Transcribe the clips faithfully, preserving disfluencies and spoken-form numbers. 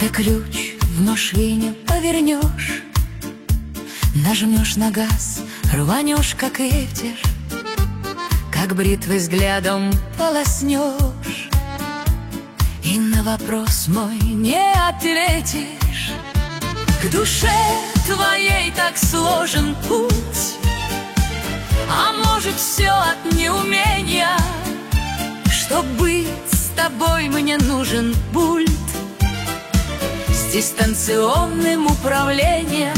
Ты ключ в машине повернешь, нажмешь на газ, рванешь, как ветер, как бритвой взглядом полоснешь, и на вопрос мой не ответишь. К душе твоей так сложен путь, а может, все от неумения. Чтоб быть с тобой, мне нужен пульт с дистанционным управлением.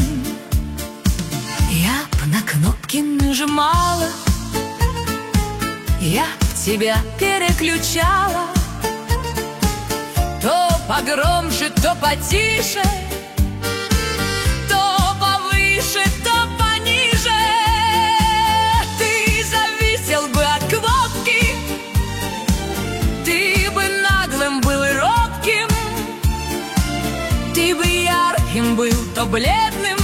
Я б на кнопки нажимала, я б тебя переключала, то погромче, то потише, то повыше, то пониже. Ты зависел бы от кнопки, ты бы наглым был и робким, ты бы ярким был, то бледным,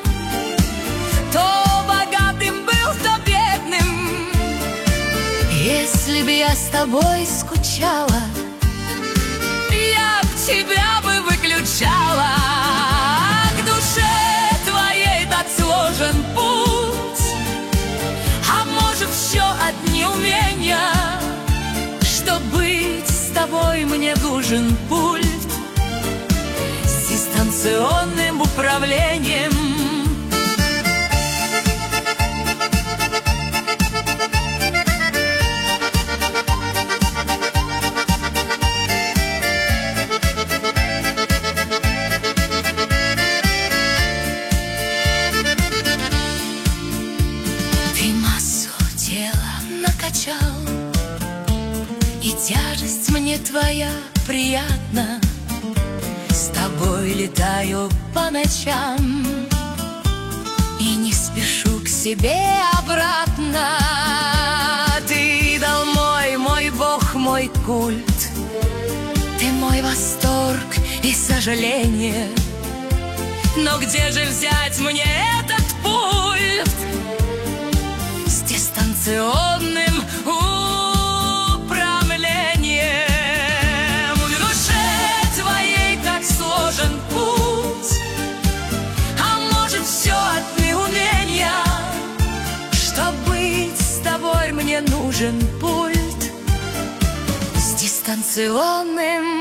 то богатым был, то бедным. Если б я с тобой скучала, я б тебя бы выключала. К душе твоей так сложен путь, а может, все от неумения. Чтоб быть с тобой, мне нужен пульт с дистанционным управлением. Накачал, и тяжесть мне твоя приятна. С тобой летаю по ночам и не спешу к себе обратно. Ты дал мой, мой Бог, мой культ, ты мой восторг и сожаление. Но где же взять мне этот пульт с дистанционным управлением? В душе твоей так сложен путь, а может, все от неумения. Чтоб быть с тобой, мне нужен пульт с дистанционным